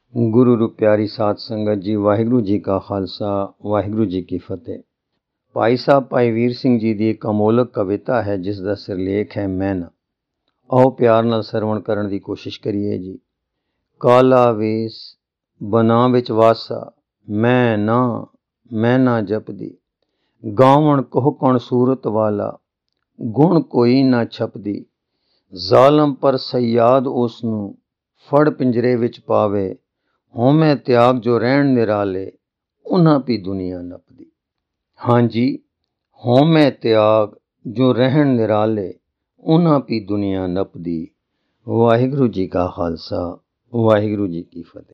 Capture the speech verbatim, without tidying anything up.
ਗੁਰੂ ਰੂ ਪਿਆਰੀ ਸਾਧ ਸੰਗਤ ਜੀ, ਵਾਹਿਗੁਰੂ ਜੀ ਕਾ ਖਾਲਸਾ, ਵਾਹਿਗੁਰੂ ਜੀ ਕੀ ਫਤਿਹ। ਭਾਈ ਸਾਹਿਬ ਭਾਈ ਵੀਰ ਸਿੰਘ ਜੀ ਦੀ ਇੱਕ ਅਮੋਲਕ ਕਵਿਤਾ ਹੈ ਜਿਸ ਦਾ ਸਿਰਲੇਖ ਹੈ ਮੈਨਾ। ਆਓ ਪਿਆਰ ਨਾਲ ਸਰਵਣ ਕਰਨ ਦੀ ਕੋਸ਼ਿਸ਼ ਕਰੀਏ ਜੀ। ਕਾਲਾ ਵੇਸ ਬਨਾ ਵਿੱਚ ਵਾਸਾ, ਮੈਂ ਨਾ ਮੈਂ ਨਾ ਜਪਦੀ, ਗਾਵਣ ਕੋਹ ਕਣ ਸੂਰਤ ਵਾਲਾ, ਗੁਣ ਕੋਈ ਨਾ ਛਪਦੀ। ਜ਼ਾਲਮ ਪਰ ਸਯਾਦ ਉਸ ਨੂੰ ਫੜ ਪਿੰਜਰੇ ਵਿੱਚ ਪਾਵੇ, ਹਉਮੈ ਤਿਆਗ ਜੋ ਰਹਿਣ ਨਿਰਾਲੇ, ਉਹਨਾਂ ਵੀ ਦੁਨੀਆ ਨੱਪਦੀ। ਹਾਂਜੀ, ਹਉਮੈ ਤਿਆਗ ਜੋ ਰਹਿਣ ਨਿਰਾਲੇ, ਉਹਨਾਂ ਵੀ ਦੁਨੀਆ ਨੱਪਦੀ। ਵਾਹਿਗੁਰੂ ਜੀ ਕਾ ਖਾਲਸਾ, ਵਾਹਿਗੁਰੂ ਜੀ ਕੀ ਫਤਿਹ।